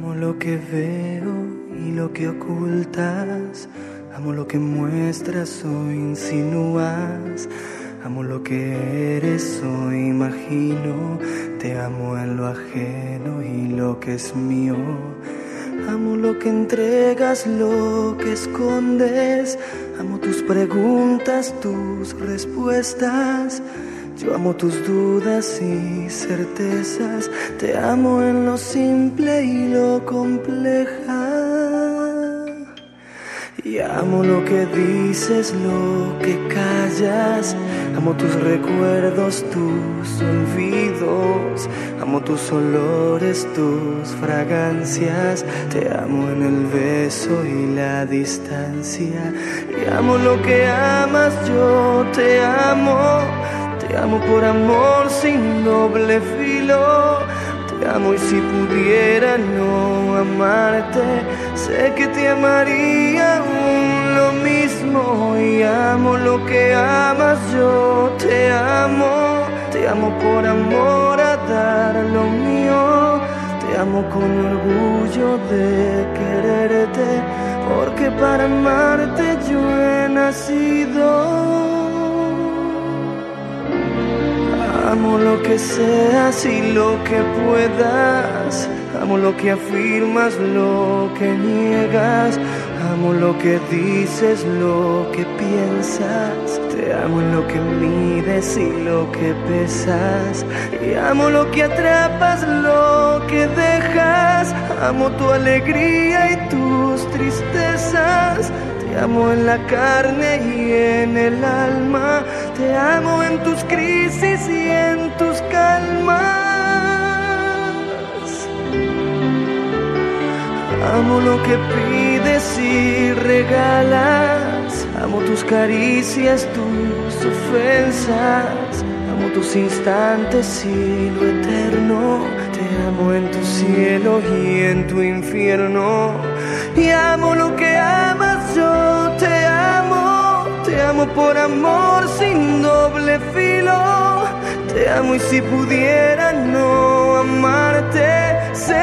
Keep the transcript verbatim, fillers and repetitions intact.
Amo lo que veo y lo que ocultas. Amo lo que muestras o insinúas. Amo lo que eres o imagino. Te amo en lo ajeno y lo que es mío. Amo lo que entregas, lo que escondes. Amo tus preguntas, tus respuestas. Yo amo tus dudas y certezas. Te amo en lo simple y lo compleja. Y amo lo que dices, lo que callas. Amo tus recuerdos, tus olvidos. Amo tus olores, tus fragancias. Te amo en el beso y la distancia. Y amo lo que amas, yo te amo. Te amo por amor sin doble filo. Te amo y si pudiera no amarte, sé que te amaría aún lo mismo. Y amo lo que amas, yo te amo. Te amo por amor a dar lo mío. Te amo con orgullo de quererte, porque para amarte yo he nacido. Amo lo que seas y lo que puedas. Amo lo que afirmas, lo que niegas. Amo lo que dices, lo que piensas. Te amo en lo que mides y lo que pesas. Y amo lo que atrapas, lo que dejas. Amo tu alegría y tus tristezas. Te amo en la carne y en el alma. Te amo en tus crisis y en tus calmas. Amo lo que pides y regalas. Amo tus caricias, tus ofensas. Amo tus instantes y lo eterno. Te amo en tu cielo y en tu infierno. Y amo lo que amas, yo te amo. Te amo por amor sin doble filo. Te amo y si pudiera no amarte, sé